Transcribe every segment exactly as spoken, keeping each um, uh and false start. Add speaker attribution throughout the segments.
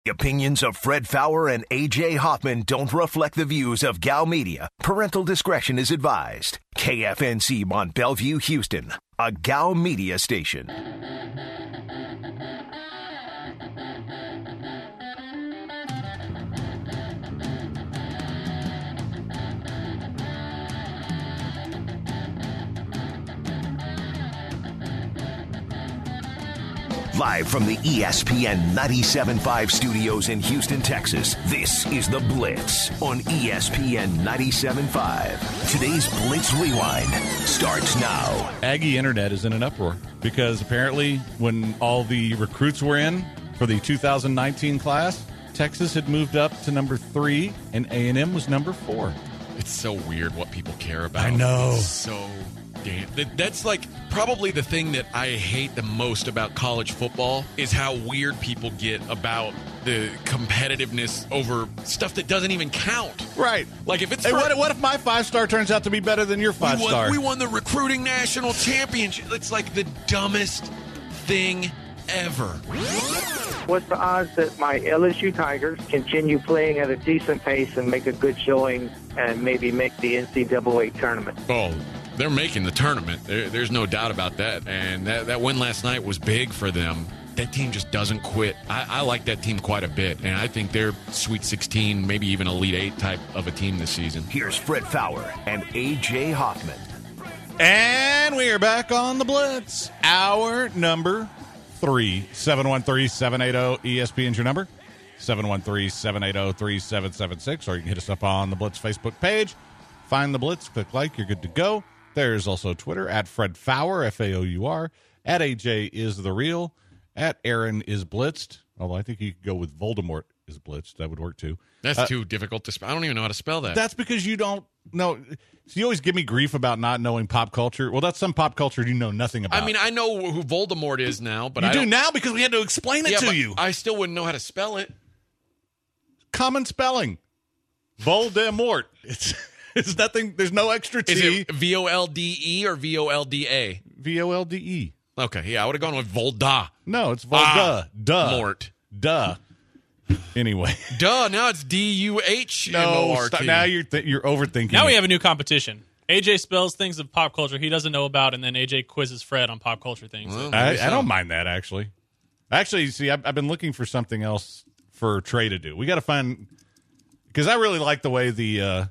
Speaker 1: The opinions of Fred Faour and A J Hoffman don't reflect the views of Gal Media. Parental discretion is advised. K F N C Mont Bellevue, Houston, a Gal Media station. Live from the E S P N ninety-seven point five studios in Houston, Texas, this is The Blitz on E S P N ninety-seven point five. Today's Blitz Rewind starts now.
Speaker 2: Aggie Internet is in an uproar because apparently when all the recruits were in for the two thousand nineteen class, Texas had moved up to number three and A and M was number four.
Speaker 3: It's so weird what people care about.
Speaker 2: I know.
Speaker 3: It's so damn. That, that's like probably the thing that I hate the most about college football is how weird people get about the competitiveness over stuff that doesn't even count.
Speaker 2: Right.
Speaker 3: Like if it's
Speaker 2: hey,
Speaker 3: for,
Speaker 2: what, what if my five-star turns out to be better than your five-star?
Speaker 3: We, we won the recruiting national championship. It's like the dumbest thing ever.
Speaker 4: What's the odds that my L S U Tigers continue playing at a decent pace and make a good showing and maybe make the N C double A tournament?
Speaker 3: Oh, they're making the tournament. There, there's no doubt about that. And that, that win last night was big for them. That team just doesn't quit. I, I like that team quite a bit. And I think they're Sweet sixteen, maybe even Elite Eight type of a team this season.
Speaker 1: Here's Fred Faour and A J Hoffman.
Speaker 2: And we are back on the Blitz. Hour number three. seven one three, seven eight zero, E S P N is your number. seven one three, seven eight zero, three seven seven six. Or you can hit us up on the Blitz Facebook page. Find the Blitz, click like, you're good to go. There's also Twitter, at Fred Faour, F A O U R, at A J is the real, at Aaron is blitzed. Although I think you could go with Voldemort is blitzed. That would work too.
Speaker 3: That's
Speaker 2: uh,
Speaker 3: too difficult to spell. I don't even know how to spell that.
Speaker 2: That's because you don't know. So you always give me grief about not knowing pop culture. Well, that's some pop culture you know nothing about.
Speaker 3: I mean, I know who Voldemort is now, but
Speaker 2: you
Speaker 3: I
Speaker 2: do
Speaker 3: don't,
Speaker 2: now because we had to explain it
Speaker 3: yeah,
Speaker 2: to
Speaker 3: but
Speaker 2: you.
Speaker 3: I still wouldn't know how to spell it.
Speaker 2: Common spelling. Voldemort. It's it's nothing. There's no extra T.
Speaker 3: Is it V O L D E or V O L D A?
Speaker 2: V O L D E.
Speaker 3: Okay, yeah, I would have gone with Volda.
Speaker 2: No, it's Volda.
Speaker 3: Ah,
Speaker 2: Duh.
Speaker 3: Mort.
Speaker 2: Duh. Anyway.
Speaker 3: Duh, now it's D U H M O R T.
Speaker 2: No, stop. Now you're, th- you're overthinking
Speaker 5: Now
Speaker 2: it.
Speaker 5: we have a new competition. A J spells things of pop culture he doesn't know about, and then A J quizzes Fred on pop culture things.
Speaker 3: Well,
Speaker 2: I,
Speaker 3: so.
Speaker 2: I don't mind that, actually. Actually, see, I've, I've been looking for something else for Trey to do. We got to find... Because I really like the way the uh,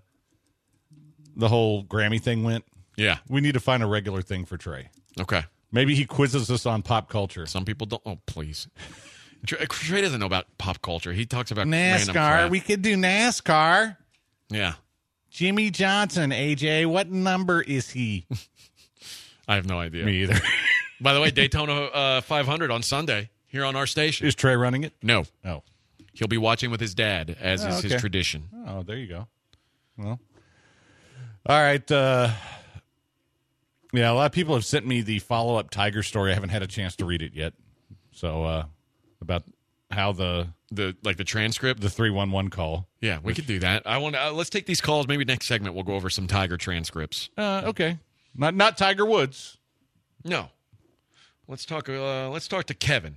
Speaker 2: the whole Grammy thing went.
Speaker 3: Yeah.
Speaker 2: We need to find a regular thing for Trey.
Speaker 3: Okay.
Speaker 2: Maybe he quizzes us on pop culture.
Speaker 3: Some people don't. Oh, please. Trey, Trey doesn't know about pop culture. He talks about random
Speaker 2: NASCAR.
Speaker 3: crap.
Speaker 2: We could do NASCAR.
Speaker 3: Yeah.
Speaker 2: Jimmy Johnson, A J. What number is he?
Speaker 3: I have no idea.
Speaker 2: Me either.
Speaker 3: By the way, Daytona uh, five hundred on Sunday here on our station.
Speaker 2: Is Trey running it?
Speaker 3: No.
Speaker 2: Oh.
Speaker 3: He'll be watching with his dad, as
Speaker 2: Oh,
Speaker 3: is
Speaker 2: okay.
Speaker 3: his tradition.
Speaker 2: Oh, there you go. Well, all right. Uh, yeah, a lot of people have sent me the follow-up Tiger story. I haven't had a chance to read it yet. So, uh, about how the
Speaker 3: The like the transcript.
Speaker 2: the three one one call.
Speaker 3: Yeah, we could do that. I want. Uh, let's take these calls. Maybe next segment we'll go over some Tiger transcripts.
Speaker 2: Uh, okay, not not Tiger Woods.
Speaker 3: No, let's talk. Uh, let's talk to Kevin.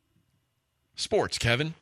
Speaker 3: Sports, Kevin.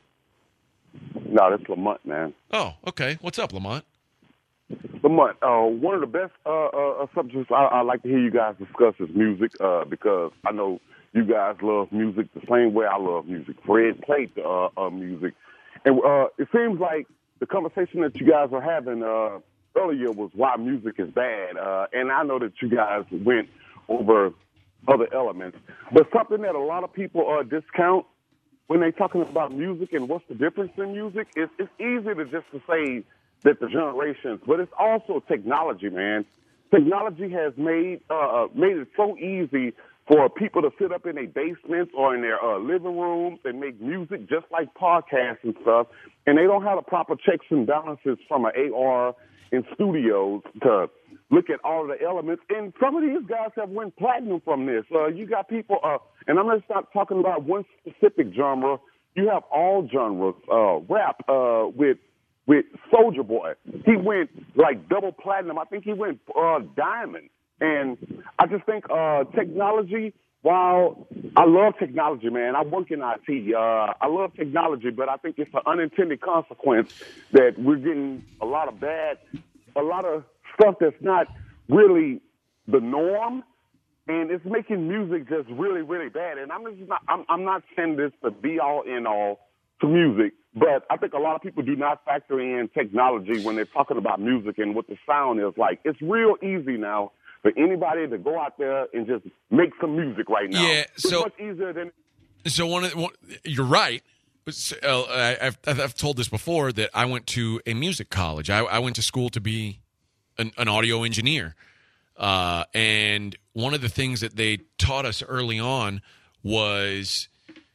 Speaker 6: No, that's Lamont, man.
Speaker 3: Oh, okay. What's up, Lamont?
Speaker 6: Lamont, uh, one of the best uh, uh, subjects I, I like to hear you guys discuss is music, uh, because I know you guys love music the same way I love music. Fred played the uh, uh, music, and uh, it seems like the conversation that you guys were having uh, earlier was why music is bad, uh, and I know that you guys went over other elements, but something that a lot of people uh, discount when they're talking about music and what's the difference in music, it's, it's easy to just to say that the generations, but it's also technology, man. Technology has made uh, made it so easy for people to sit up in their basements or in their uh, living rooms and make music just like podcasts and stuff, and they don't have the proper checks and balances from an A R in studios to look at all of the elements. And some of these guys have went platinum from this. Uh, you got people, uh, and I'm just not talking about one specific genre. You have all genres. Uh, rap uh, with with Soulja Boy, he went like double platinum. I think he went uh, diamond. And I just think uh, technology While I love technology, man, I work in I T. Uh, I love technology, but I think it's an unintended consequence that we're getting a lot of bad, a lot of stuff that's not really the norm, and it's making music just really, really bad. And I'm just not, I'm, I'm not saying this to be all in all to music, but I think a lot of people do not factor in technology when they're talking about music and what the sound is like. It's real easy now for anybody to go out there and just make some music right now.
Speaker 3: Yeah,
Speaker 6: it's
Speaker 3: so
Speaker 6: much easier than.
Speaker 3: So one, of, one you're right. Uh, I, I've, I've told this before that I went to a music college. I, I went to school to be an, an audio engineer, uh, and one of the things that they taught us early on was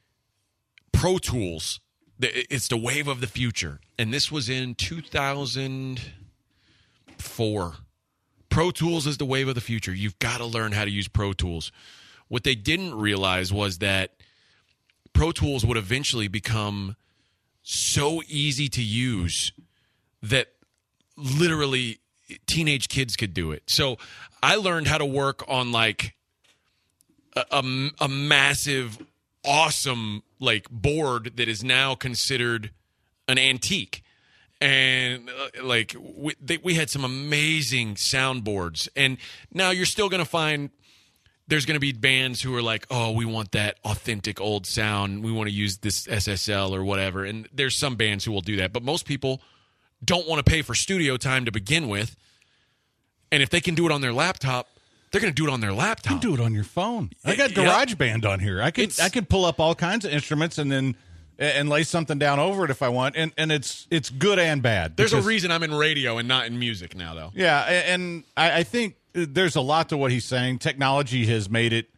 Speaker 3: Pro Tools. It's the wave of the future, and this was in two thousand four. Pro Tools is the wave of the future. You've got to learn how to use Pro Tools. What they didn't realize was that Pro Tools would eventually become so easy to use that literally teenage kids could do it. So I learned how to work on like a, a, a massive, awesome like board that is now considered an antique. And uh, like we, they, we had some amazing soundboards, and now you're still going to find there's going to be bands who are like, oh, we want that authentic old sound. We want to use this S S L or whatever. And there's some bands who will do that, but most people don't want to pay for studio time to begin with. And if they can do it on their laptop, they're going to do it on their laptop.
Speaker 2: You can do it on your phone. I got
Speaker 3: Yeah.
Speaker 2: GarageBand on here. I could
Speaker 3: It's-
Speaker 2: I could pull up all kinds of instruments and then and lay something down over it if I want. And and it's it's good and bad.
Speaker 3: There's a
Speaker 2: because-
Speaker 3: reason I'm in radio and not in music now, though.
Speaker 2: Yeah, a- and I, I think there's a lot to what he's saying. Technology has made it,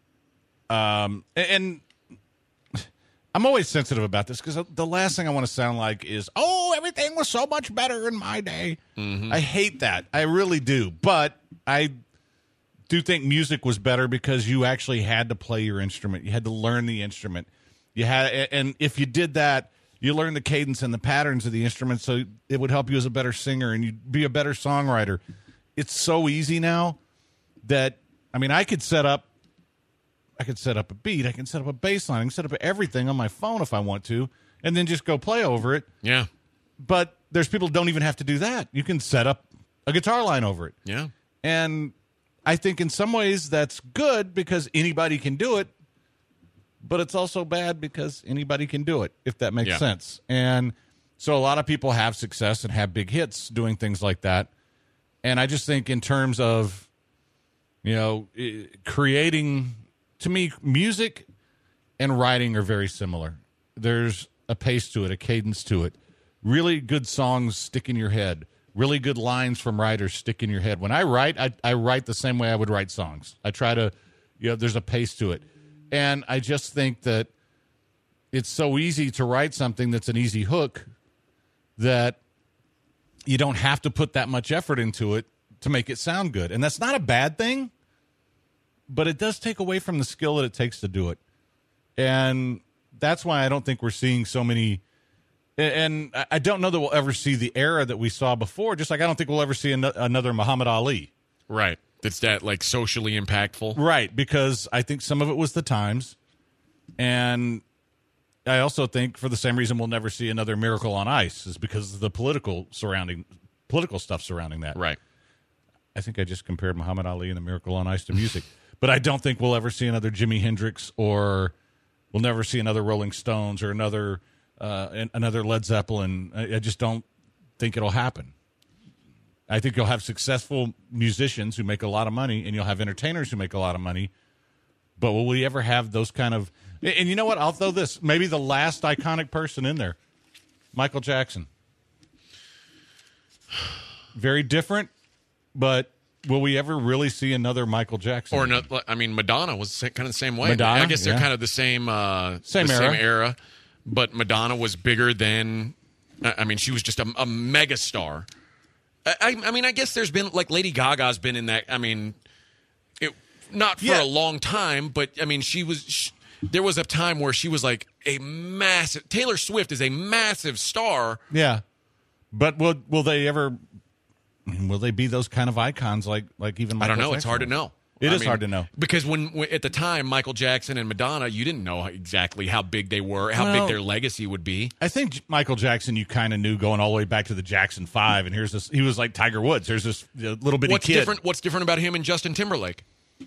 Speaker 2: um, and I'm always sensitive about this because the last thing I want to sound like is, "Oh, everything was so much better in my day."
Speaker 3: Mm-hmm.
Speaker 2: I hate that. I really do. But I do think music was better because you actually had to play your instrument. You had to learn the instrument. You had, and if you did that, you learn the cadence and the patterns of the instrument, so it would help you as a better singer and you'd be a better songwriter. It's so easy now that, I mean, I could set up, I could set up a beat, I can set up a bass line, I can set up everything on my phone if I want to, and then just go play over it.
Speaker 3: Yeah.
Speaker 2: But there's people who don't even have to do that. You can set up a guitar line over it.
Speaker 3: Yeah.
Speaker 2: And I think in some ways that's good because anybody can do it, but it's also bad because anybody can do it, if that makes
Speaker 3: Yeah.
Speaker 2: sense. And so a lot of people have success and have big hits doing things like that. And I just think in terms of, you know, eh, creating, to me, music and writing are very similar. There's a pace to it, a cadence to it. Really good songs stick in your head. Really good lines from writers stick in your head. When I write, I, I write the same way I would write songs. I try to, you know, there's a pace to it. And I just think that it's so easy to write something that's an easy hook that you don't have to put that much effort into it to make it sound good. And that's not a bad thing, but it does take away from the skill that it takes to do it. And that's why I don't think we're seeing so many. And I don't know that we'll ever see the era that we saw before, just like I don't think we'll ever see an- another Muhammad Ali.
Speaker 3: Right. It's that like socially impactful.
Speaker 2: Right, because I think some of it was the times. And I also think for the same reason we'll never see another Miracle on Ice is because of the political surrounding political stuff surrounding that.
Speaker 3: Right.
Speaker 2: I think I just compared Muhammad Ali and the Miracle on Ice to music. But I don't think we'll ever see another Jimi Hendrix, or we'll never see another Rolling Stones or another uh, an- another Led Zeppelin. I, I just don't think it'll happen. I think you'll have successful musicians who make a lot of money, and you'll have entertainers who make a lot of money. But will we ever have those kind of... And you know what? I'll throw this. Maybe the last iconic person in there, Michael Jackson. Very different, but will we ever really see another Michael Jackson?
Speaker 3: Or, no, I mean, Madonna was kind of the same way.
Speaker 2: Madonna,
Speaker 3: I guess they're
Speaker 2: yeah.
Speaker 3: kind of the same, uh,
Speaker 2: Same
Speaker 3: the
Speaker 2: era.
Speaker 3: same era. But Madonna was bigger than... I I mean, she was just a, a mega star. I, I mean, I guess there's been, like, Lady Gaga's been in that, I mean, it, not for
Speaker 2: Yeah.
Speaker 3: a long time, but, I mean, she was, she, there was a time where she was, like, a massive, Taylor Swift is a massive star.
Speaker 2: Yeah. But will will they ever, will they be those kind of icons like, like even Michael
Speaker 3: I don't know. It's
Speaker 2: Jackson
Speaker 3: hard to
Speaker 2: was?
Speaker 3: know.
Speaker 2: It
Speaker 3: I
Speaker 2: is
Speaker 3: mean,
Speaker 2: hard to know.
Speaker 3: because when, when at the time Michael Jackson and Madonna, you didn't know exactly how big they were, how
Speaker 2: Well,
Speaker 3: big their legacy would be.
Speaker 2: I think Michael Jackson, you kind of knew going all the way back to the Jackson Five, and here's this. He was like Tiger Woods. There's this little bitty
Speaker 3: What's
Speaker 2: kid.
Speaker 3: different? What's different about him and Justin Timberlake?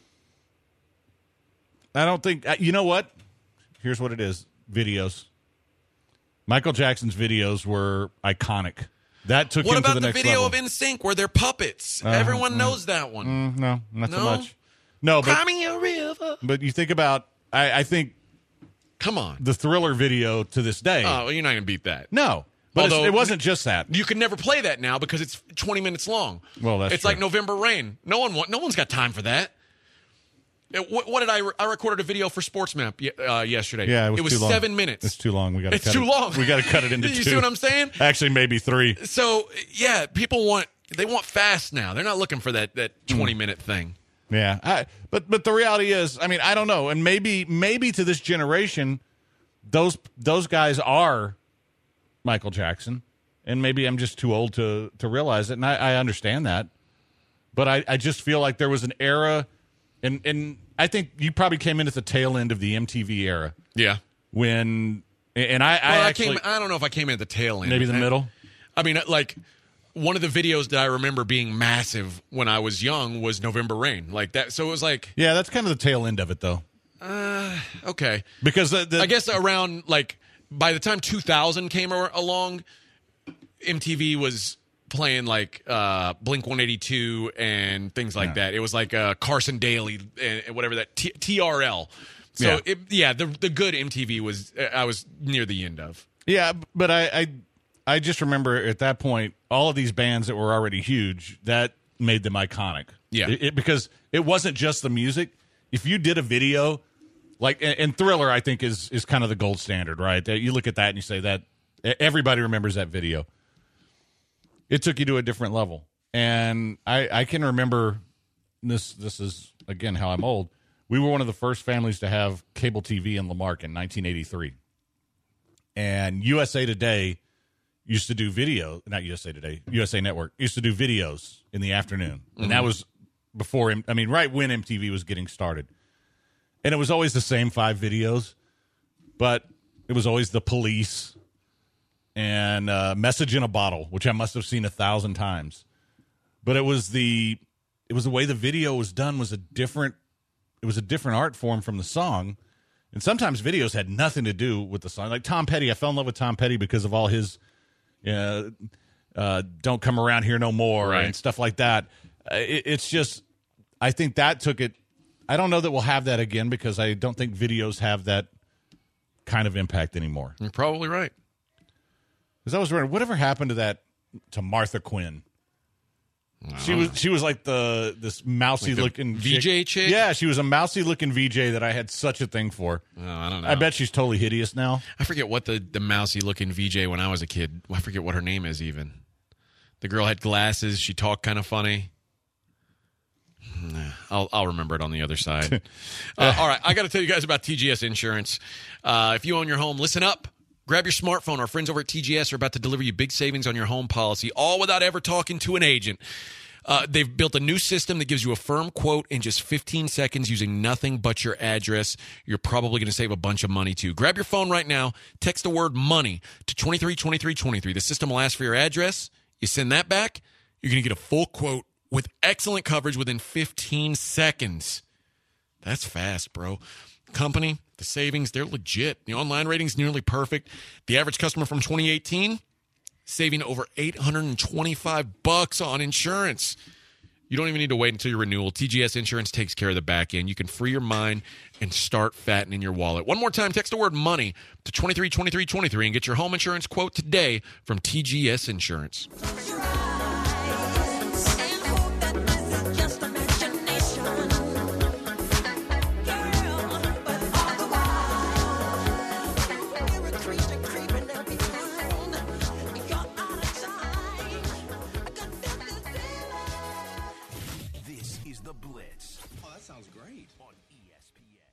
Speaker 2: I don't think. You know what? Here's what it is: videos. Michael Jackson's videos were iconic. That took
Speaker 3: What
Speaker 2: him to
Speaker 3: about
Speaker 2: the
Speaker 3: the,
Speaker 2: next
Speaker 3: video
Speaker 2: level.
Speaker 3: of N Sync where they're puppets?
Speaker 2: Uh,
Speaker 3: Everyone
Speaker 2: mm,
Speaker 3: knows that one.
Speaker 2: Mm, no, not so
Speaker 3: No?
Speaker 2: much. No, but
Speaker 3: Cry me a river.
Speaker 2: but you think about. I, I think
Speaker 3: Come on.
Speaker 2: the Thriller video to this day.
Speaker 3: Oh, you're not going to beat that.
Speaker 2: no, but it's-
Speaker 3: Although-
Speaker 2: it wasn't just that.
Speaker 3: You can never play that now because it's twenty minutes long.
Speaker 2: Well, that's
Speaker 3: it's
Speaker 2: true.
Speaker 3: like November Rain. No one, want, no one's got time for that. Uh, What, what did I? Re- I recorded a video for Sportsmap ye- uh, yesterday.
Speaker 2: Yeah, it was, too long.
Speaker 3: seven minutes.
Speaker 2: It's too long. We got.
Speaker 3: It's
Speaker 2: cut
Speaker 3: too
Speaker 2: it.
Speaker 3: long.
Speaker 2: We got to cut it into
Speaker 3: You
Speaker 2: two.
Speaker 3: see what I'm saying?
Speaker 2: Actually, maybe three.
Speaker 3: So yeah, people want they want fast now. They're not looking for that that twenty minute thing.
Speaker 2: Yeah, I, but but the reality is, I mean, I don't know, and maybe maybe to this generation, those those guys are Michael Jackson, and maybe I'm just too old to to realize it, and I, I understand that, but I, I just feel like there was an era, and and I think you probably came in at the tail end of the M T V era
Speaker 3: Yeah.
Speaker 2: when, and I, I
Speaker 3: Well, I,
Speaker 2: actually
Speaker 3: came. I don't know if I came in at the tail end.
Speaker 2: maybe the
Speaker 3: I-
Speaker 2: middle.
Speaker 3: I mean, like one of the videos that I remember being massive when I was young was November Rain, like that. So it was like,
Speaker 2: Yeah, that's kind of the tail end of it, though,
Speaker 3: okay,
Speaker 2: because the, the
Speaker 3: I guess around like by the time two thousand came ar- along, M T V was playing like uh, Blink one eighty-two and things like
Speaker 2: Yeah.
Speaker 3: that. It was like uh, Carson Daly and, and whatever that T- TRL. So
Speaker 2: Yeah.
Speaker 3: it, yeah, the the good M T V was uh, I was near the end of.
Speaker 2: Yeah, but I, I I just remember at that point all of these bands that were already huge that made them iconic.
Speaker 3: Yeah.
Speaker 2: It, it- because it wasn't just the music. If you did a video like and, and Thriller, I think is is kind of the gold standard, right? That you look at that and you say that everybody remembers that video. It took you to a different level, and I I can remember this. This is again how I'm old. We were one of the first families to have cable T V in Lamarck in nineteen eighty-three. And U S A Today used to do video, not U S A Today, U S A Network used to do videos in the afternoon. And that was before, I mean, right when M T V was getting started. And it was always the same five videos, but it was always the police and uh, Message in a Bottle, which I must have seen a thousand times. But it was the, it was the way the video was done was a different, it was a different art form from the song. And sometimes videos had nothing to do with the song. Like Tom Petty, I fell in love with Tom Petty because of all his uh, uh, Don't Come Around Here No More
Speaker 3: Right.
Speaker 2: and stuff like that. Uh, it, it's just, I think that took it. I don't know that we'll have that again because I don't think videos have that kind of impact anymore.
Speaker 3: You're probably right.
Speaker 2: Because I was wondering, whatever happened to that, to Martha Quinn? She was she was like the this mousy
Speaker 3: Like the
Speaker 2: looking
Speaker 3: V J chick?
Speaker 2: Yeah, she was a mousy looking V J that I had such a thing for.
Speaker 3: Oh, I don't know.
Speaker 2: I bet she's totally hideous now.
Speaker 3: I forget what the, the mousy looking V J when I was a kid. I forget what her name is even. The girl had glasses. She talked kind of funny. Nah, I'll I'll remember it on the other side. uh, all right, I got to tell you guys about T G S Insurance. Uh, if you own your home, listen up. Grab your smartphone. Our friends over at T G S are about to deliver you big savings on your home policy, all without ever talking to an agent. Uh, they've built a new system that gives you a firm quote in just fifteen seconds using nothing but your address. You're probably going to save a bunch of money, too. Grab your phone right now. Text the word money to two three two three two three. The system will ask for your address. You send that back. You're going to get a full quote with excellent coverage within fifteen seconds. That's fast, bro. Company, the savings, they're legit. The online rating's nearly perfect. The average customer from twenty eighteen saving over eight hundred twenty-five bucks on insurance. You don't even need to wait until your renewal. T G S Insurance takes care of the back end. You can free your mind and start fattening your wallet. One more time, text the word money to two three two three two three and get your home insurance quote today from T G S Insurance.
Speaker 1: This is The Blitz. Oh, that sounds great. On E S P N.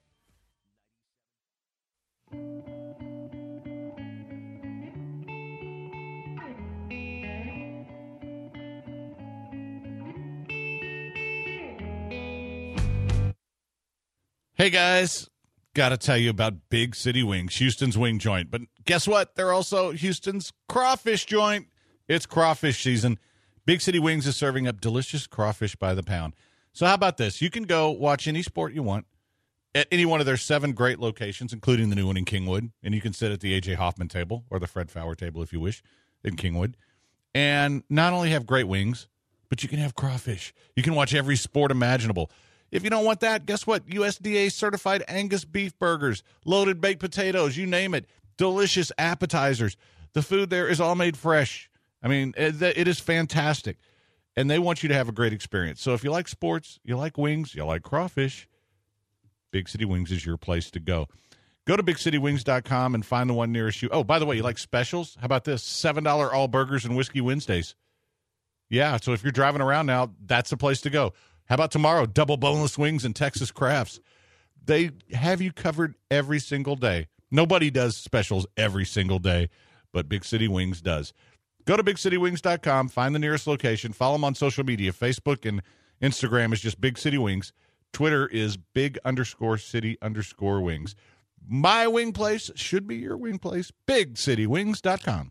Speaker 2: Hey, guys, got to tell you about Big City Wings, Houston's wing joint. But guess what? They're also Houston's crawfish joint. It's crawfish season. Big City Wings is serving up delicious crawfish by the pound. So how about this? You can go watch any sport you want at any one of their seven great locations, including the new one in Kingwood. And you can sit at the A J Hoffman table or the Fred Fowler table if you wish in Kingwood. And not only have great wings, but you can have crawfish. You can watch every sport imaginable. If you don't want that, guess what? U S D A-certified Angus beef burgers, loaded baked potatoes, you name it, delicious appetizers. The food there is all made fresh. I mean, it, it is fantastic. And they want you to have a great experience. So if you like sports, you like wings, you like crawfish, Big City Wings is your place to go. Go to big city wings dot com and find the one nearest you. Oh, by the way, you like specials? How about this? seven dollars all burgers and whiskey Wednesdays. Yeah, so if you're driving around now, that's the place to go. How about tomorrow? Double boneless wings and Texas crafts. They have you covered every single day. Nobody does specials every single day, but Big City Wings does. Go to big city wings dot com, find the nearest location, follow them on social media. Facebook and Instagram is just Big City Wings. Twitter is big underscore city underscore wings. My wing place should be your wing place. big city wings dot com.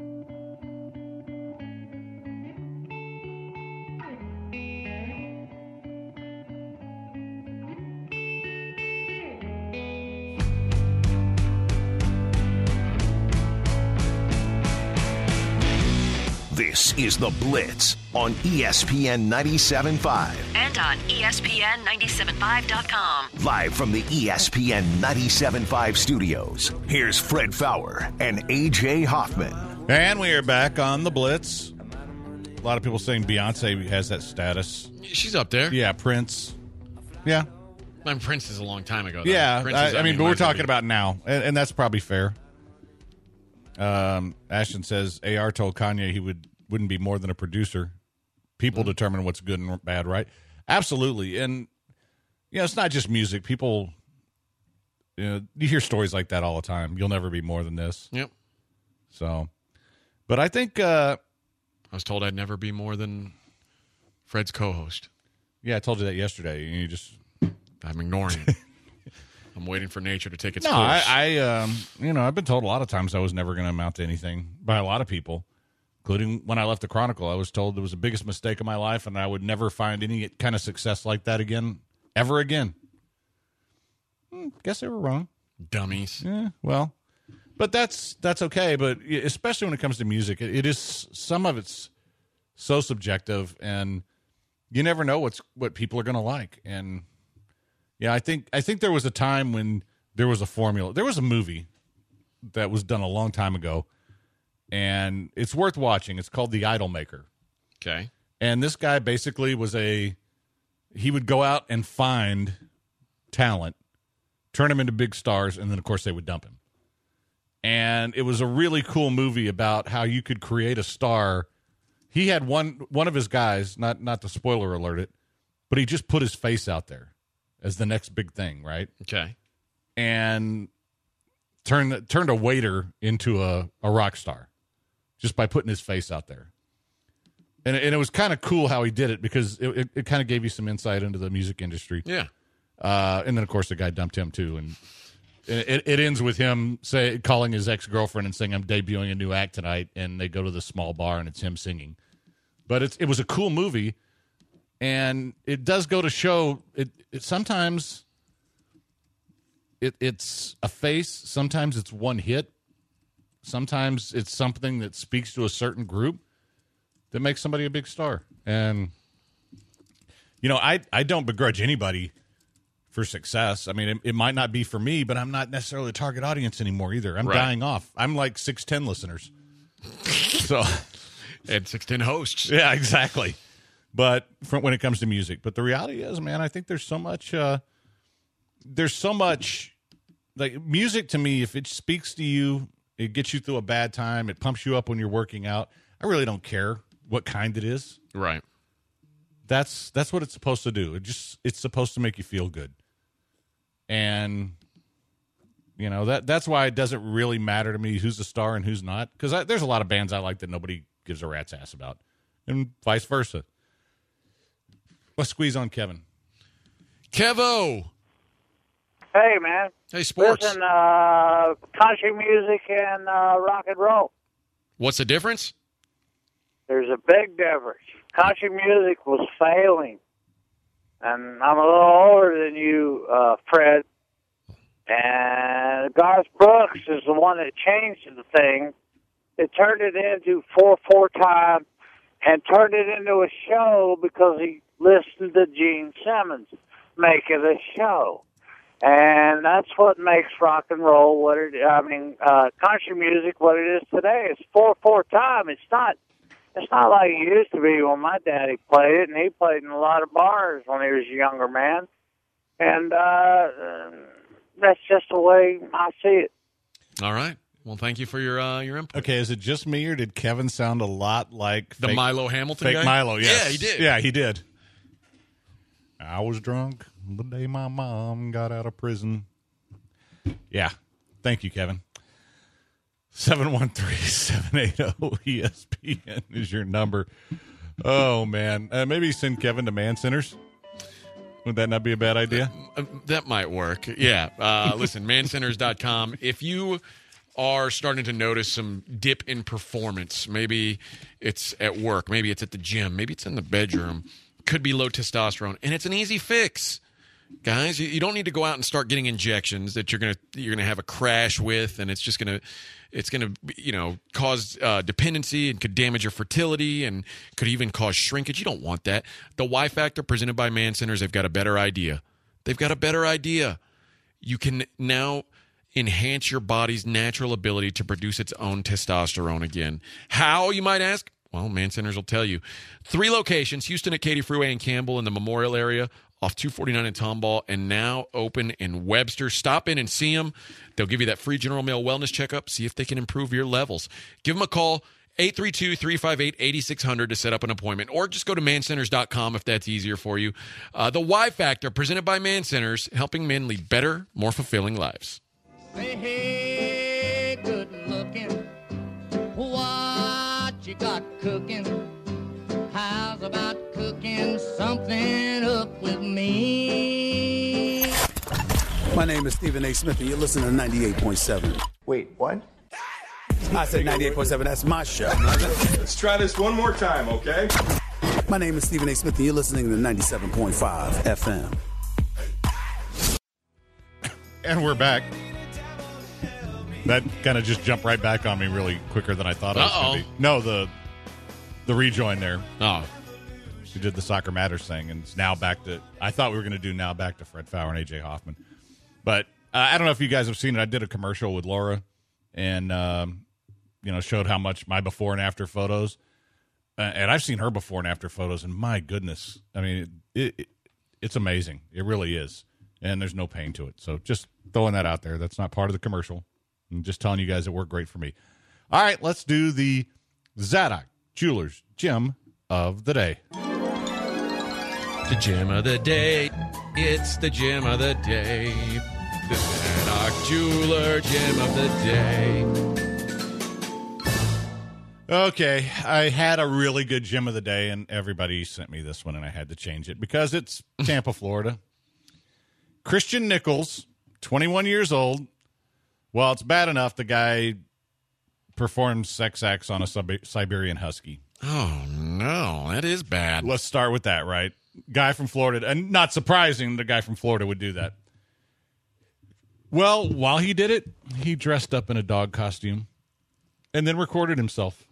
Speaker 1: This is The Blitz on E S P N ninety-seven point five.
Speaker 7: And on E S P N ninety-seven point five dot com.
Speaker 1: Live from the E S P N ninety-seven point five studios, here's Fred Fowler and A J Hoffman.
Speaker 2: And we are back on The Blitz. A lot of people saying Beyonce has that status.
Speaker 3: She's up there.
Speaker 2: Yeah, Prince. Yeah.
Speaker 3: I mean, Prince is a long time ago, though.
Speaker 2: Yeah,
Speaker 3: Prince is,
Speaker 2: I, I mean, but we're talking
Speaker 3: movie.
Speaker 2: about now, and, and that's probably fair. Um, Ashton says A R told Kanye he would, wouldn't be more than a producer. People mm-hmm. determine what's good and bad, right? Absolutely. And, you know, it's not just music. People, you know, you hear stories like that all the time. You'll never be more than this.
Speaker 3: Yep.
Speaker 2: So, but I think... Uh,
Speaker 3: I was told I'd never be more than Fred's co-host.
Speaker 2: Yeah, I told you that yesterday. And you just...
Speaker 3: I'm ignoring it. I'm waiting for nature to take its
Speaker 2: no,
Speaker 3: course.
Speaker 2: I, I um, you know, I've been told a lot of times I was never going to amount to anything by a lot of people, including when I left the Chronicle. I was told it was the biggest mistake of my life, and I would never find any kind of success like that again, ever again. Hmm, guess they were wrong.
Speaker 3: Dummies.
Speaker 2: Yeah, well, but that's that's okay. But especially when it comes to music, it, it is some of it's so subjective, and you never know what's what people are going to like, and. Yeah, I think I think there was a time when there was a formula. There was a movie that was done a long time ago, and it's worth watching. It's called The Idolmaker.
Speaker 3: Okay.
Speaker 2: And this guy basically was a – he would go out and find talent, turn them into big stars, and then, of course, they would dump him. And it was a really cool movie about how you could create a star. He had one one of his guys, not not to spoiler alert it, but he just put his face out there as the next big thing, right?
Speaker 3: Okay.
Speaker 2: And turned turned a waiter into a, a rock star just by putting his face out there. And, and it was kind of cool how he did it because it, it, it kind of gave you some insight into the music industry.
Speaker 3: Yeah.
Speaker 2: Uh, and then, of course, the guy dumped him, too. And it, it ends with him say calling his ex-girlfriend and saying, I'm debuting a new act tonight. And they go to the small bar, and it's him singing. But it's, it was a cool movie. And it does go to show it, it sometimes it, it's a face, sometimes it's one hit, sometimes it's something that speaks to a certain group that makes somebody a big star. And, you know, I, I don't begrudge anybody for success. I mean, it, it might not be for me, but I'm not necessarily the target audience anymore either. I'm
Speaker 3: right.
Speaker 2: dying off. I'm like six ten listeners. So,
Speaker 3: and six ten hosts.
Speaker 2: Yeah, exactly. But from when it comes to music, but the reality is, man, I think there's so much, uh, there's so much, like music to me, if it speaks to you, it gets you through a bad time, it pumps you up when you're working out. I really don't care what kind it is.
Speaker 3: Right.
Speaker 2: That's, that's what it's supposed to do. It just, it's supposed to make you feel good. And, you know, that, that's why it doesn't really matter to me who's a star and who's not. Cause I, there's a lot of bands I like that nobody gives a rat's ass about and vice versa. Let's squeeze on Kevin.
Speaker 3: Kevo,
Speaker 8: Hey, man.
Speaker 3: Hey, sports.
Speaker 8: Listen, uh, country music and uh, rock and roll.
Speaker 3: What's the difference?
Speaker 8: There's a big difference. Country music was failing. And I'm a little older than you, uh, Fred. And Garth Brooks is the one that changed the thing. It turned it into four four time and turned it into a show because he listened to Gene Simmons make it a show. And that's what makes rock and roll what it, I mean, uh, country music what it is today. It's four four time. It's not, it's not like it used to be when my daddy played it, and he played in a lot of bars when he was a younger man. And, uh, that's just the way I see it.
Speaker 3: All right. Well, thank you for your uh, your input.
Speaker 2: Okay, is it just me, or did Kevin sound a lot like
Speaker 3: the
Speaker 2: fake,
Speaker 3: Milo Hamilton
Speaker 2: fake
Speaker 3: guy?
Speaker 2: Milo? Yes.
Speaker 3: Yeah, he did.
Speaker 2: Yeah, he did. I was drunk the day my mom got out of prison. Yeah. Thank you, Kevin. seven one three, seven eight zero, E S P N is your number. Oh, man. Uh, maybe send Kevin to Man Centers. Would that not be a bad idea?
Speaker 3: Uh, that might work. Yeah. Uh, listen, man centers dot com. If you are starting to notice some dip in performance, maybe it's at work, maybe it's at the gym, maybe it's in the bedroom, could be low testosterone, and it's an easy fix. Guys, you, you don't need to go out and start getting injections that you're gonna you're gonna have a crash with, and it's just gonna it's gonna you know cause uh, dependency and could damage your fertility and could even cause shrinkage. You don't want that. The Y Factor presented by Man Centers, they've got a better idea. They've got a better idea. You can now enhance your body's natural ability to produce its own testosterone again. How, you might ask? Well, Man Centers will tell you. Three locations: Houston at Katy Freeway and Campbell in the Memorial area, off two forty-nine in Tomball, and now open in Webster. Stop in and see them. They'll give you that free General Mail wellness checkup, see if they can improve your levels. Give them a call, eight three two, three five eight, eight six zero zero to set up an appointment, or just go to man centers dot com if that's easier for you. Uh, the Y Factor, presented by Man Centers, helping men lead better, more fulfilling lives.
Speaker 9: Hey, hey, good looking. What you got cooking? How's about cooking something up with me?
Speaker 10: My name is Stephen A. Smith, and you're listening to ninety-eight point seven.
Speaker 11: Wait, what?
Speaker 10: I said ninety-eight point seven. That's my show.
Speaker 11: Let's try this one more time, okay?
Speaker 10: My name is Stephen A. Smith, and you're listening to ninety-seven point five F M.
Speaker 2: And we're back. That kind of just jumped right back on me really quicker than I thought it was going to be. No, the the rejoin there.
Speaker 3: Oh.
Speaker 2: We did the Soccer Matters thing, and it's now back to, I thought we were going to do now back to Fred Fowler and A J Hoffman. But uh, I don't know if you guys have seen it. I did a commercial with Laura and, um, you know, showed how much my before and after photos. Uh, and I've seen her before and after photos, and my goodness, I mean, it, it, it's amazing. It really is. And there's no pain to it. So just throwing that out there. That's not part of the commercial. I'm just telling you guys it worked great for me. All right, let's do the Zadok Jewelers Gem of the Day.
Speaker 3: The gem of the day. It's the gem of the day. The Zadok Jeweler Gem of the Day.
Speaker 2: Okay, I had a really good gem of the day, and everybody sent me this one, and I had to change it because it's Tampa, Florida. Christian Nichols, twenty-one years old. Well, it's bad enough the guy performed sex acts on a Sib- Siberian Husky.
Speaker 3: Oh, no, that is bad.
Speaker 2: Let's start with that, right? Guy from Florida, and not surprising the guy from Florida would do that. Well, while he did it, he dressed up in a dog costume and then recorded himself.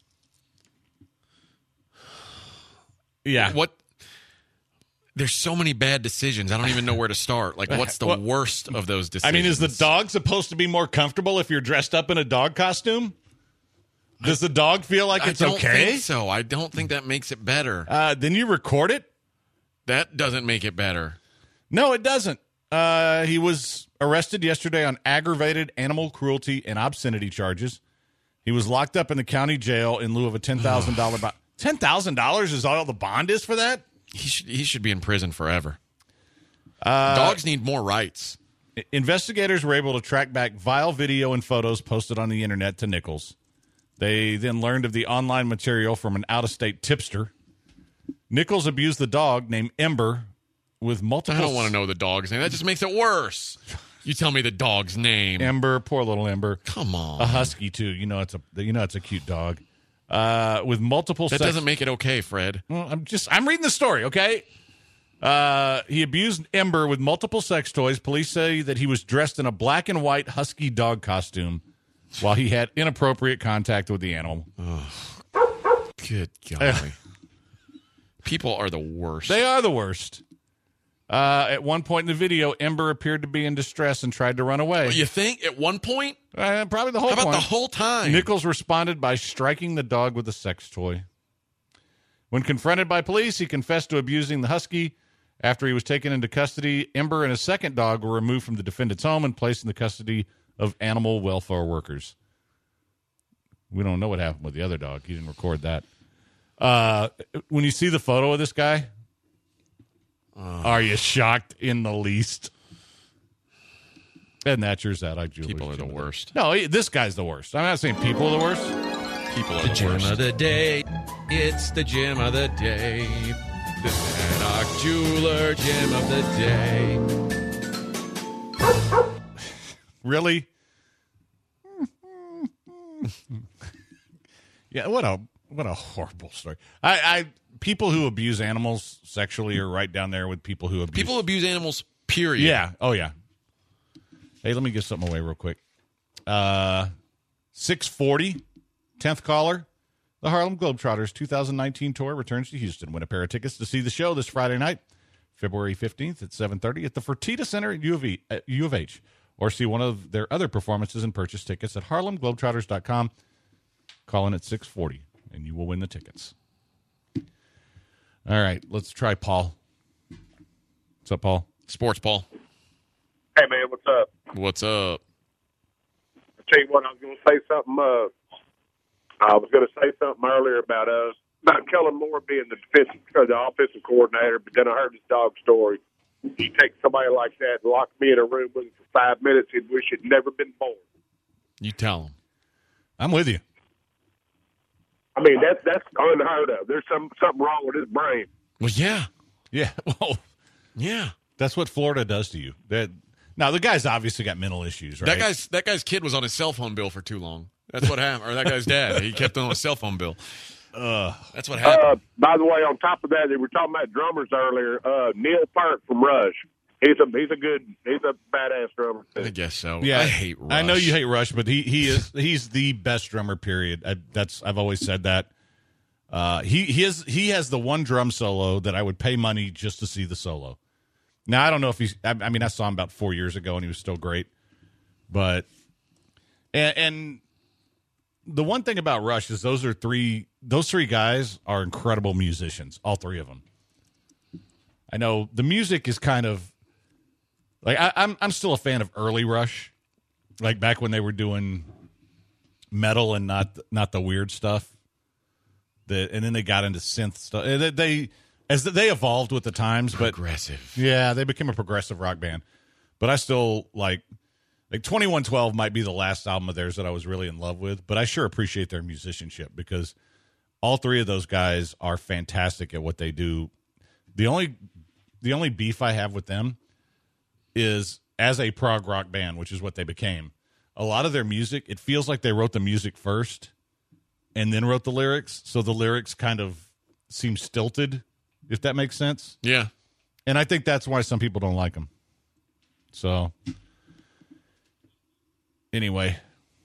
Speaker 2: Yeah.
Speaker 3: What? There's so many bad decisions. I don't even know where to start. Like, what's the
Speaker 2: well,
Speaker 3: worst of those decisions?
Speaker 2: I mean, is the dog supposed to be more comfortable if you're dressed up in a dog costume? Does the dog feel like it's
Speaker 3: I don't
Speaker 2: okay?
Speaker 3: think so. I don't think that makes it better.
Speaker 2: Uh, then you record it?
Speaker 3: That doesn't make it better.
Speaker 2: No, it doesn't. Uh, he was arrested yesterday on aggravated animal cruelty and obscenity charges. He was locked up in the county jail in lieu of a ten thousand dollars bond. ten thousand dollars is all the bond is for that?
Speaker 3: He should, he should be in prison forever.
Speaker 2: Uh,
Speaker 3: Dogs need more rights.
Speaker 2: Investigators were able to track back vile video and photos posted on the internet to Nichols. They then learned of the online material from an out-of-state tipster. Nichols abused the dog named Ember with multiple.
Speaker 3: I don't want to know the dog's name. That just makes it worse. You tell me the dog's name.
Speaker 2: Ember, poor little Ember.
Speaker 3: Come on.
Speaker 2: A husky too. You know it's a you know it's a cute dog. Uh, with multiple.
Speaker 3: That
Speaker 2: sex-
Speaker 3: doesn't make it okay, Fred.
Speaker 2: Well, I'm just I'm reading the story, okay? Uh, he abused Ember with multiple sex toys. Police say that he was dressed in a black and white husky dog costume while he had inappropriate contact with the animal.
Speaker 3: Oh, good golly. People are the worst.
Speaker 2: They are the worst. Uh, at one point in the video, Ember appeared to be in distress and tried to run away.
Speaker 3: You think at one point?
Speaker 2: Uh, probably the whole
Speaker 3: How about
Speaker 2: point.
Speaker 3: the whole time?
Speaker 2: Nichols responded by striking the dog with a sex toy. When confronted by police, he confessed to abusing the husky. After he was taken into custody, Ember and his second dog were removed from the defendant's home and placed in the custody of animal welfare workers. We don't know what happened with the other dog. He didn't record that. Uh, when you see the photo of this guy, uh, are you shocked in the least? And that's your Zadok Jewelers.
Speaker 3: People are the worst.
Speaker 2: No, he, this guy's the worst. I'm not saying people are the worst.
Speaker 3: People are
Speaker 12: the,
Speaker 3: the
Speaker 12: gem
Speaker 3: worst.
Speaker 12: of the day. It's the gem of the day. The Zadok Jeweler gem of the day.
Speaker 2: Really? Yeah, what a what a horrible story. I, I people who abuse animals sexually are right down there with people who abuse
Speaker 3: People abuse animals, period.
Speaker 2: Yeah. Oh yeah. Hey, let me give something away real quick. Uh six forty, tenth caller. The Harlem Globetrotters two thousand nineteen tour returns to Houston. Win a pair of tickets to see the show this Friday night, February fifteenth at seven thirty at the Fertitta Center at U of, e, at U of H. Or see one of their other performances and purchase tickets at harlem globetrotters dot com. Call in at six forty, and you will win the tickets. All right, let's try Paul. What's up, Paul?
Speaker 3: Sports, Paul.
Speaker 6: Hey, man, what's up?
Speaker 3: What's up?
Speaker 6: I tell you what, I was going to say something. Uh, I was going to say something earlier about us, about Kellen Moore being the defensive or the offensive coordinator, but then I heard his dog story. You take somebody like that and lock me in a room with him for five minutes, he'd wish he'd never been born.
Speaker 3: You tell him.
Speaker 2: I'm with you.
Speaker 6: I mean, that's that's unheard of. There's some something wrong with his brain.
Speaker 3: Well, yeah.
Speaker 2: Yeah. Well,
Speaker 3: yeah.
Speaker 2: That's what Florida does to you. That now the guy's obviously got mental issues, right?
Speaker 3: That guy's that guy's kid was on his cell phone bill for too long. That's what happened. Or that guy's dad. He kept on his cell phone bill.
Speaker 2: Uh,
Speaker 3: That's what happened.
Speaker 6: Uh, by the way, on top of that, they were talking about drummers earlier. Uh, Neil Peart from Rush. He's a he's a good he's a badass drummer.
Speaker 3: I guess so.
Speaker 2: Yeah,
Speaker 3: I hate Rush.
Speaker 2: I know you hate Rush, but he he is he's the best drummer. Period. I, that's I've always said that. Uh, he he has he has the one drum solo that I would pay money just to see the solo. Now I don't know if he's. I, I mean, I saw him about four years ago and he was still great. But and, and the one thing about Rush is those are three those three guys are incredible musicians. All three of them. I know the music is kind of. Like I, I'm, I'm still a fan of early Rush, like back when they were doing metal and not, not the weird stuff. The and then they got into synth stuff. They, they as they evolved with the times, but
Speaker 3: progressive.
Speaker 2: Yeah, they became a progressive rock band. But I still like, like twenty-one twelve might be the last album of theirs that I was really in love with. But I sure appreciate their musicianship because all three of those guys are fantastic at what they do. The only, the only beef I have with them is as a prog rock band, which is what they became. A lot of their music, it feels like they wrote the music first and then wrote the lyrics. So the lyrics kind of seem stilted, if that makes sense.
Speaker 3: Yeah.
Speaker 2: And I think that's why some people don't like them. So anyway.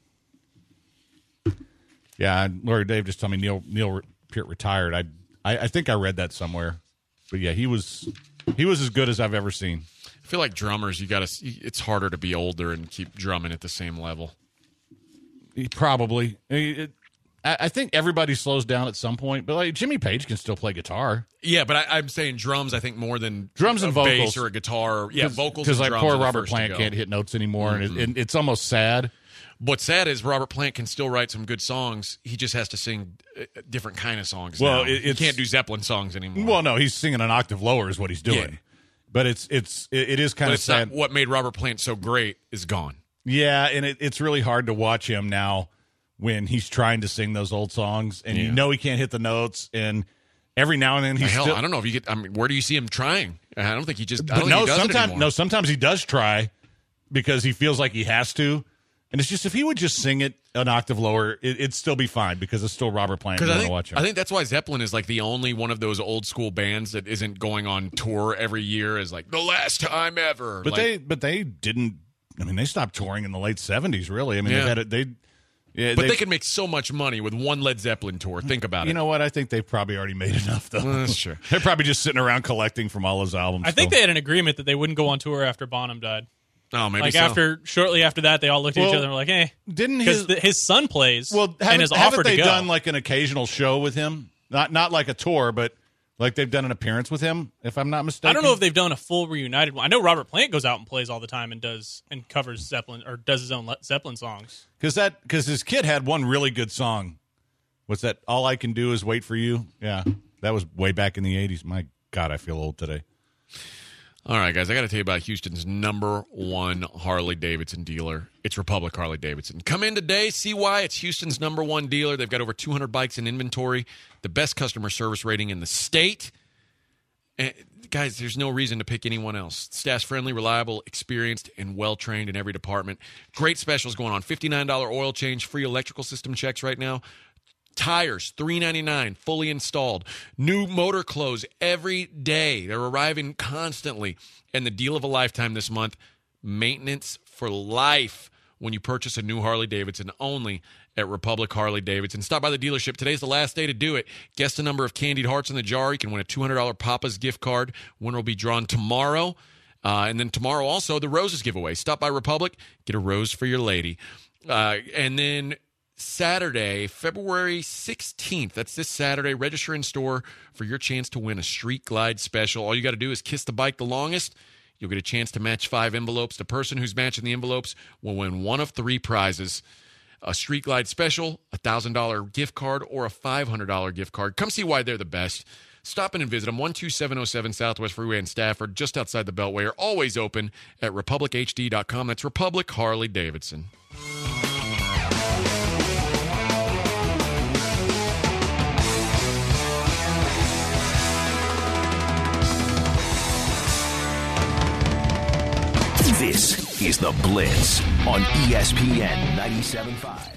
Speaker 2: Yeah, Lori Dave just told me Neil Neil Peart retired. I, I I think I read that somewhere. But yeah, he was he was as good as I've ever seen.
Speaker 3: I feel like drummers, you got to. It's harder to be older and keep drumming at the same level.
Speaker 2: Probably. It, I, I think everybody slows down at some point, but like Jimmy Page can still play guitar.
Speaker 3: Yeah, but I, I'm saying drums. I think more than
Speaker 2: drums and
Speaker 3: a
Speaker 2: vocals,
Speaker 3: bass or a guitar. Yeah, vocals
Speaker 2: because like poor Robert
Speaker 3: Plant
Speaker 2: Plant can't hit notes anymore,
Speaker 3: mm-hmm.
Speaker 2: and it, it, it's almost sad.
Speaker 3: What's sad is Robert Plant can still write some good songs. He just has to sing a different kind of songs.
Speaker 2: Well,
Speaker 3: now.
Speaker 2: It,
Speaker 3: he can't do Zeppelin songs anymore.
Speaker 2: Well, no, he's singing an octave lower is what he's doing.
Speaker 3: Yeah.
Speaker 2: But it's it's it, it is kind
Speaker 3: but
Speaker 2: of
Speaker 3: it's
Speaker 2: sad.
Speaker 3: Not what made Robert Plant so great is gone.
Speaker 2: Yeah, and it, it's really hard to watch him now when he's trying to sing those old songs, and
Speaker 3: yeah.
Speaker 2: you know he can't hit the notes, and every now and then he's
Speaker 3: Hell,
Speaker 2: still,
Speaker 3: I don't know if you get. I mean, where do you see him trying? I don't think he just. I
Speaker 2: But
Speaker 3: don't
Speaker 2: no,
Speaker 3: think he does it
Speaker 2: sometimes
Speaker 3: anymore.
Speaker 2: no, sometimes he does try because he feels like he has to. And it's just if he would just sing it an octave lower, it, it'd still be fine because it's still Robert Plant.
Speaker 3: Because I
Speaker 2: You
Speaker 3: think,
Speaker 2: wanna watch him.
Speaker 3: I think that's why Zeppelin is like the only one of those old school bands that isn't going on tour every year as like the last time ever.
Speaker 2: But
Speaker 3: Like,
Speaker 2: they, but they didn't. I mean, they stopped touring in the late seventies. Really, I mean,
Speaker 3: Yeah.
Speaker 2: they had it. They, yeah,
Speaker 3: but they could make so much money with one Led Zeppelin tour. Think about
Speaker 2: You
Speaker 3: it.
Speaker 2: know what? I think they've probably already made enough, though.
Speaker 3: Well, that's true.
Speaker 2: They're probably just sitting around collecting from all his albums.
Speaker 5: I think
Speaker 2: still.
Speaker 5: they had an agreement that they wouldn't go on tour after Bonham died.
Speaker 3: Oh, maybe
Speaker 5: like
Speaker 3: so.
Speaker 5: after shortly after that, they all looked at each
Speaker 2: Well,
Speaker 5: other and were like, "Eh."
Speaker 2: Didn't
Speaker 5: because
Speaker 2: his
Speaker 5: his son plays
Speaker 2: well
Speaker 5: and
Speaker 2: haven't,
Speaker 5: has
Speaker 2: haven't
Speaker 5: offered
Speaker 2: they
Speaker 5: to go.
Speaker 2: done like an occasional show with him? Not not like a tour, but like they've done an appearance with him. If I'm not mistaken,
Speaker 5: I don't know if they've done a full reunited one. I know Robert Plant goes out and plays all the time and does and covers Zeppelin or does his own Le- Zeppelin songs.
Speaker 2: because that because his kid had one really good song. What's that? All I Can Do Is Wait for You. Yeah, that was way back in the eighties. My God, I feel old today.
Speaker 3: All right, guys, I got to tell you about Houston's number one Harley-Davidson dealer. It's Republic Harley-Davidson. Come in today, see why. It's Houston's number one dealer. They've got over two hundred bikes in inventory, the best customer service rating in the state. And guys, there's no reason to pick anyone else. Staff's friendly, reliable, experienced, and well-trained in every department. Great specials going on. fifty-nine dollars oil change, free electrical system checks right now. Tires, three ninety-nine, fully installed. New motor clothes every day. They're arriving constantly. And the deal of a lifetime this month, maintenance for life when you purchase a new Harley-Davidson only at Republic Harley-Davidson. Stop by the dealership. Today's the last day to do it. Guess the number of candied hearts in the jar. You can win a two hundred dollars Papa's gift card. Winner will be drawn tomorrow. Uh, and then tomorrow also, the roses giveaway. Stop by Republic, get a rose for your lady. Uh, and then Saturday, February sixteenth. That's this Saturday. Register in store for your chance to win a Street Glide special. All you got to do is kiss the bike the longest. You'll get a chance to match five envelopes. The person who's matching the envelopes will win one of three prizes. A Street Glide special, a one thousand dollars gift card, or a five hundred dollars gift card. Come see why they're the best. Stop in and visit them. one two seven oh seven Southwest Freeway in Stafford, just outside the Beltway. Are always open at republic h d dot com. That's Republic Harley Davidson.
Speaker 1: This is The Blitz on E S P N ninety-seven point five.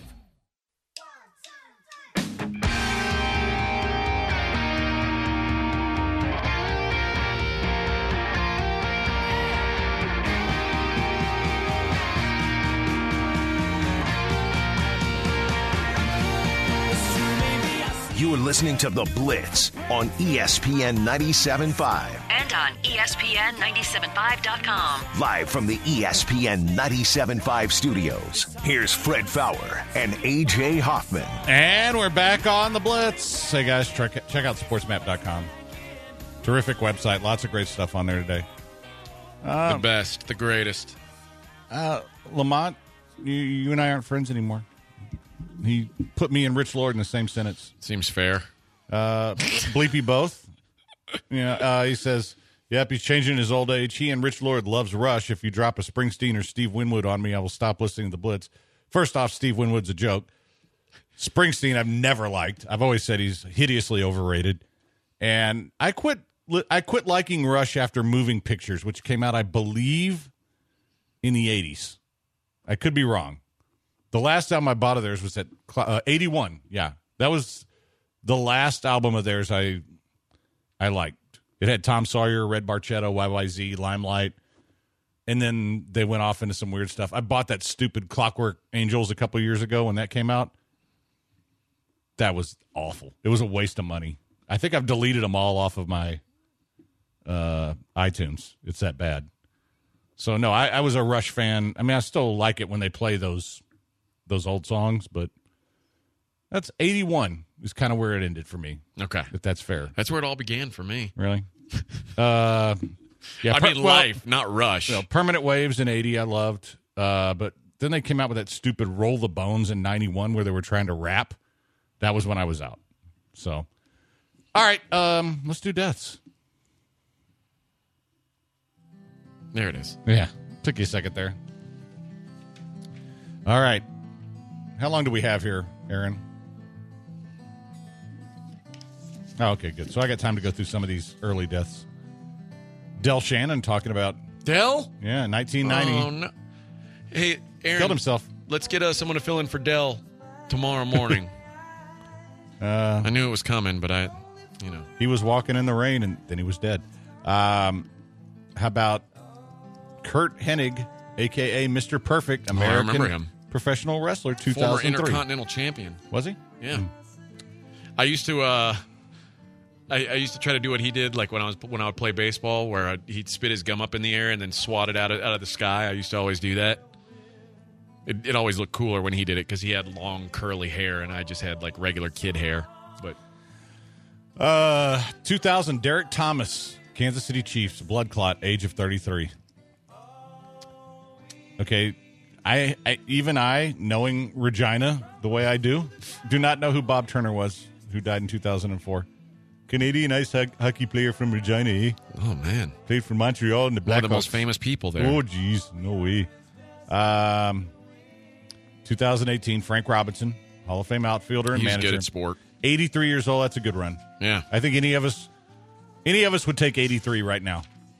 Speaker 1: You are listening to The Blitz on E S P N ninety-seven point five.
Speaker 7: And on E S P N ninety-seven point five dot com.
Speaker 1: Live from the E S P N ninety-seven point five studios, here's Fred Fowler and A J Hoffman.
Speaker 2: And we're back on The Blitz. Hey, guys, check, check out sports map dot com. Terrific website. Lots of great stuff on there today. Um,
Speaker 3: the best, the greatest.
Speaker 2: Uh, Lamont, you, you and I aren't friends anymore. He put me and Rich Lord in the same sentence.
Speaker 3: Seems fair.
Speaker 2: Uh, bleepy both. Yeah, uh, he says, yep, he's changing his old age. He and Rich Lord loves Rush. If you drop a Springsteen or Steve Winwood on me, I will stop listening to The Blitz. First off, Steve Winwood's a joke. Springsteen I've never liked. I've always said he's hideously overrated. And I quit I quit liking Rush after Moving Pictures, which came out, I believe, in the eighties. I could be wrong. The last album I bought of theirs was at uh, eighty-one. Yeah, that was the last album of theirs I I liked. It had Tom Sawyer, Red Barchetta, Y Y Z, Limelight, and then they went off into some weird stuff. I bought that stupid Clockwork Angels a couple years ago when that came out. That was awful. It was a waste of money. I think I've deleted them all off of my uh, iTunes. It's that bad. So, no, I, I was a Rush fan. I mean, I still like it when they play those those old songs, but that's eighty-one is kind of where it ended for me.
Speaker 3: Okay.
Speaker 2: If that's fair.
Speaker 3: That's where it all began for me.
Speaker 2: Really? uh, yeah.
Speaker 3: I
Speaker 2: per-
Speaker 3: mean,
Speaker 2: well,
Speaker 3: life, not Rush.
Speaker 2: You know, Permanent Waves in eighty I loved, uh, but then they came out with that stupid Roll the Bones in ninety-one where they were trying to rap. That was when I was out. So, all right, um, let's do deaths.
Speaker 3: There it is.
Speaker 2: Yeah. Took you a second there. All right. How long do we have here, Aaron? Oh, okay, good. So I got time to go through some of these early deaths. Del Shannon talking about
Speaker 3: Del?
Speaker 2: Yeah, nineteen ninety.
Speaker 3: Oh, no. Hey, Aaron.
Speaker 2: Killed himself.
Speaker 3: Let's get uh, someone to fill in for Del tomorrow morning.
Speaker 2: uh,
Speaker 3: I knew it was coming, but I, you know.
Speaker 2: He was walking in the rain, and then he was dead. Um, how about Kurt Hennig, a k a. Mister Perfect, American
Speaker 3: oh, I remember him.
Speaker 2: Professional wrestler, two
Speaker 3: Former
Speaker 2: thousand three.
Speaker 3: Intercontinental Champion.
Speaker 2: Was he?
Speaker 3: Yeah.
Speaker 2: Hmm.
Speaker 3: I used to... Uh, I, I used to try to do what he did, like when I was when I would play baseball, where I'd, he'd spit his gum up in the air and then swat it out of, out of the sky. I used to always do that. It, it always looked cooler when he did it because he had long curly hair and I just had like regular kid hair. But
Speaker 2: uh, two thousand, Derek Thomas, Kansas City Chiefs, blood clot, age of thirty-three. Okay, I, I even I, knowing Regina the way I do, do not know who Bob Turner was, who died in two thousand four. Canadian ice hockey player from Regina, eh?
Speaker 3: Oh, man.
Speaker 2: Played for Montreal and the Blackhawks.
Speaker 3: One of the most famous people there.
Speaker 2: Oh, geez. No way. Um, twenty eighteen, Frank Robinson, Hall of Fame outfielder and
Speaker 3: He's
Speaker 2: manager.
Speaker 3: good at sport.
Speaker 2: eighty-three years old. That's a good run.
Speaker 3: Yeah.
Speaker 2: I think any of us any of us would take eighty-three right now.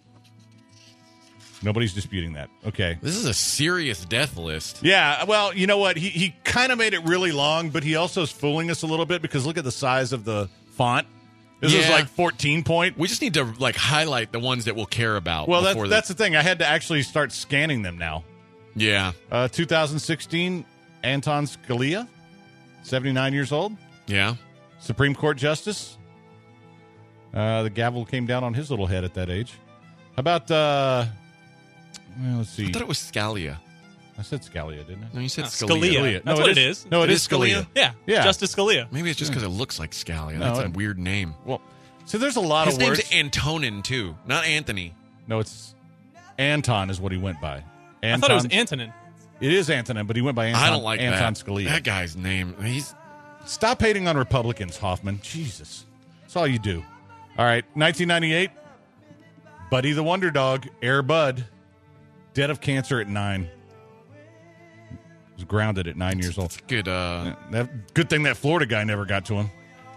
Speaker 2: Nobody's disputing that. Okay.
Speaker 3: This is a serious death list.
Speaker 2: Yeah, well, you know what? He he kind of made it really long, but he also is fooling us a little bit because look at the size of the font. This
Speaker 3: yeah.
Speaker 2: is like fourteen point.
Speaker 3: We just need to like highlight the ones that we'll care about.
Speaker 2: Well, that's,
Speaker 3: the-
Speaker 2: that's the thing. I had to actually start scanning them now.
Speaker 3: Yeah.
Speaker 2: Uh, two thousand sixteen, Anton Scalia, seventy-nine years old.
Speaker 3: Yeah.
Speaker 2: Supreme Court Justice. Uh, the gavel came down on his little head at that age. How about, uh, well, let's see.
Speaker 3: I thought it was Scalia.
Speaker 2: I said Scalia, didn't I?
Speaker 3: No, you said
Speaker 5: No,
Speaker 3: Scalia.
Speaker 5: Scalia.
Speaker 2: Scalia.
Speaker 5: That's
Speaker 2: No,
Speaker 5: what
Speaker 2: it
Speaker 5: it
Speaker 2: is-
Speaker 5: is.
Speaker 2: no, it
Speaker 3: It
Speaker 2: is
Speaker 3: is Scalia.
Speaker 2: Scalia.
Speaker 5: Yeah.
Speaker 2: Yeah.
Speaker 5: Justice Scalia.
Speaker 3: Maybe it's just because it looks like Scalia.
Speaker 2: No,
Speaker 3: That's a
Speaker 2: it-
Speaker 3: weird name.
Speaker 2: Well, so there's a lot
Speaker 3: His
Speaker 2: of
Speaker 3: name's
Speaker 2: words.
Speaker 3: Antonin, too, not Anthony.
Speaker 2: No, it's Anton is what he went by.
Speaker 5: I
Speaker 2: Anton,
Speaker 5: thought it was Antonin.
Speaker 2: It is Antonin, but he went by Anton,
Speaker 3: I don't like
Speaker 2: Anton
Speaker 3: that.
Speaker 2: Scalia.
Speaker 3: That guy's name. He's
Speaker 2: Stop hating on Republicans, Hoffman. Jesus. That's all you do. All right, nineteen ninety-eight, Buddy the Wonder Dog, Air Bud, dead of cancer at nine. Was grounded at nine years old.
Speaker 3: good. Uh,
Speaker 2: That, good thing that Florida guy never got to him.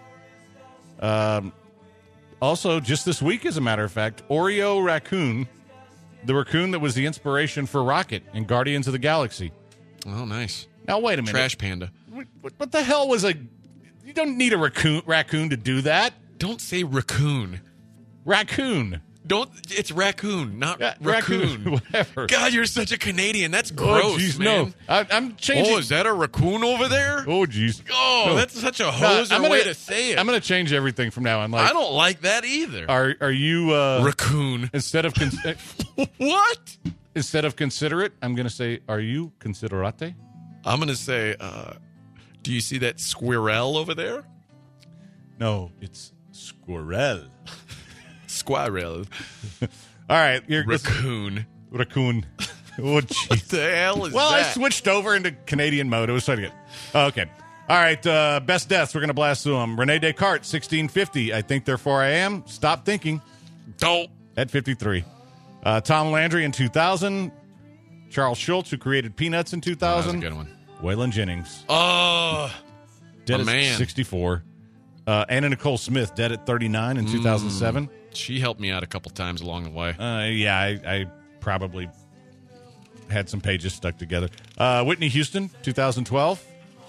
Speaker 2: Um, also, just this week, as a matter of fact, Oreo Raccoon, the raccoon that was the inspiration for Rocket in Guardians of the Galaxy.
Speaker 3: oh, nice.
Speaker 2: Now, wait a minute.
Speaker 3: Trash panda.
Speaker 2: What, what the hell was a... You don't need a raccoon, raccoon to do that.
Speaker 3: Don't say raccoon.
Speaker 2: Raccoon.
Speaker 3: Don't. It's raccoon, not
Speaker 2: Yeah,
Speaker 3: raccoon.
Speaker 2: raccoon, whatever.
Speaker 3: God, you're such a Canadian. That's
Speaker 2: Oh,
Speaker 3: gross,
Speaker 2: jeez,
Speaker 3: man.
Speaker 2: no. I, I'm changing...
Speaker 3: Oh, is that a raccoon over there?
Speaker 2: Oh, jeez.
Speaker 3: Oh,
Speaker 2: No.
Speaker 3: that's such a
Speaker 2: No,
Speaker 3: hoser
Speaker 2: I'm gonna-
Speaker 3: way to say it.
Speaker 2: I'm going to change everything from now on. Like,
Speaker 3: I don't like that either.
Speaker 2: Are are you... Uh,
Speaker 3: raccoon.
Speaker 2: instead of... Con-
Speaker 3: What?
Speaker 2: instead of considerate, I'm going to say, are you considerate?
Speaker 3: I'm going to say, uh, do you see that squirrel over there?
Speaker 2: No, it's squirrel.
Speaker 3: Squirrel.
Speaker 2: All right. You're,
Speaker 3: Raccoon.
Speaker 2: Raccoon. Oh, jeez.
Speaker 3: What the hell is
Speaker 2: Well, I
Speaker 3: that?
Speaker 2: switched over into Canadian mode. It was trying to get... Okay. All right. Uh, best deaths. We're going to blast through them. Rene Descartes, sixteen fifty. I think, therefore I am. Stop thinking.
Speaker 3: Don't.
Speaker 2: At fifty-three. Uh, Tom Landry in two thousand. Charles Schultz, who created Peanuts in two
Speaker 3: Oh, that was a
Speaker 2: thousand.
Speaker 3: good one.
Speaker 2: Waylon Jennings.
Speaker 3: Oh,
Speaker 2: Dead
Speaker 3: a
Speaker 2: at
Speaker 3: man.
Speaker 2: sixty-four. Uh, Anna Nicole Smith, dead at thirty-nine in two thousand seven.
Speaker 3: she helped me out a couple times along the way.
Speaker 2: Uh, yeah, I, I probably had some pages stuck together. Uh, Whitney Houston, two thousand twelve.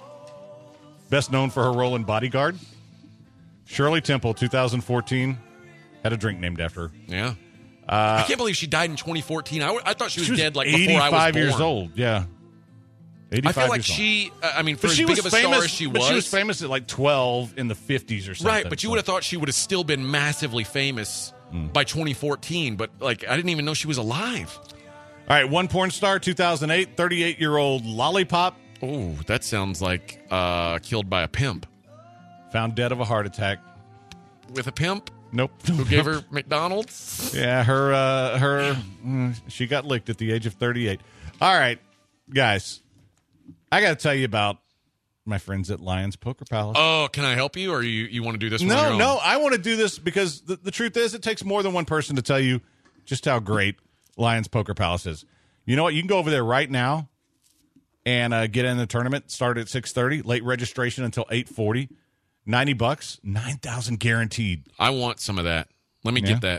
Speaker 2: Best known for her role in Bodyguard. Shirley Temple, two thousand fourteen. Had a drink named after her.
Speaker 3: Yeah.
Speaker 2: Uh,
Speaker 3: I can't believe she died in twenty fourteen. I, w- I thought she was,
Speaker 2: she was
Speaker 3: dead like before I was born.
Speaker 2: years old. Yeah.
Speaker 3: I feel like
Speaker 2: years old.
Speaker 3: she, uh, I mean, for
Speaker 2: But
Speaker 3: as
Speaker 2: she
Speaker 3: big
Speaker 2: was
Speaker 3: of a
Speaker 2: famous,
Speaker 3: star as she
Speaker 2: but
Speaker 3: was,
Speaker 2: she was famous at like twelve in the fifties or something.
Speaker 3: right? But you
Speaker 2: so.
Speaker 3: would have thought she would have still been massively famous
Speaker 2: Mm.
Speaker 3: by twenty fourteen. But like, I didn't even know she was alive.
Speaker 2: All right, one porn star, two thousand eight, thirty-eight-year-old Lollipop.
Speaker 3: Oh, that sounds like uh, killed by a pimp.
Speaker 2: Found dead of a heart attack.
Speaker 3: With a pimp?
Speaker 2: Nope.
Speaker 3: Who gave her McDonald's?
Speaker 2: Yeah, her, uh, her, mm, she got licked at the age of thirty-eight. All right, guys, I got to tell you about my friends at Lions Poker Palace.
Speaker 3: Oh, can I help you, or you, you want to do this one on your
Speaker 2: No,
Speaker 3: own?
Speaker 2: no, I want to do this because the, the truth is it takes more than one person to tell you just how great Lions Poker Palace is. You know what? You can go over there right now and uh, get in the tournament. Start at six thirty. Late registration until eight forty. ninety bucks, nine thousand guaranteed.
Speaker 3: I want some of that. Let me
Speaker 2: Yeah.
Speaker 3: get that.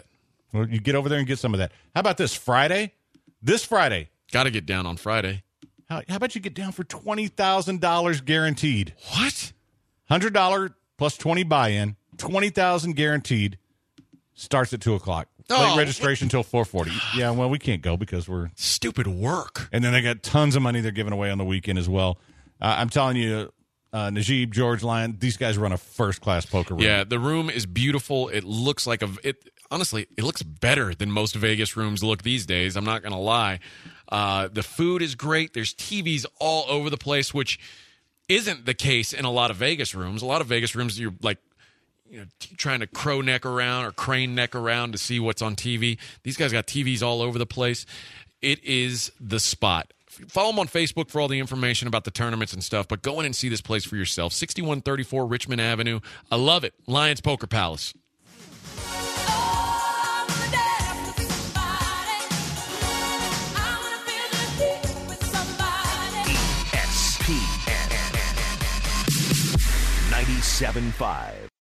Speaker 2: Well, you get over there and get some of that. How about this Friday? This Friday.
Speaker 3: Got to get down on Friday.
Speaker 2: How, how about you get down for twenty thousand dollars guaranteed?
Speaker 3: What?
Speaker 2: one hundred dollars plus twenty buy-in, twenty thousand dollars guaranteed. Starts at two o'clock.
Speaker 3: Oh.
Speaker 2: Late registration until four forty. Yeah, well, we can't go because we're...
Speaker 3: Stupid work.
Speaker 2: And then they got tons of money they're giving away on the weekend as well. Uh, I'm telling you, uh, Najib, George, Lyon, these guys run a first-class poker room.
Speaker 3: Yeah, the room is beautiful. It looks like a... It, honestly, it looks better than most Vegas rooms look these days. I'm not going to lie. Uh, the food is great. There's T Vs all over the place, which isn't the case in a lot of Vegas rooms. A lot of Vegas rooms, you're like, you know, t- trying to crow neck around or crane neck around to see what's on T V. These guys got T Vs all over the place. It is the spot. Follow them on Facebook for all the information about the tournaments and stuff, but go in and see this place for yourself. sixty-one thirty-four Richmond Avenue. I love it. Lions Poker Palace.
Speaker 1: E S P N ninety-seven point five.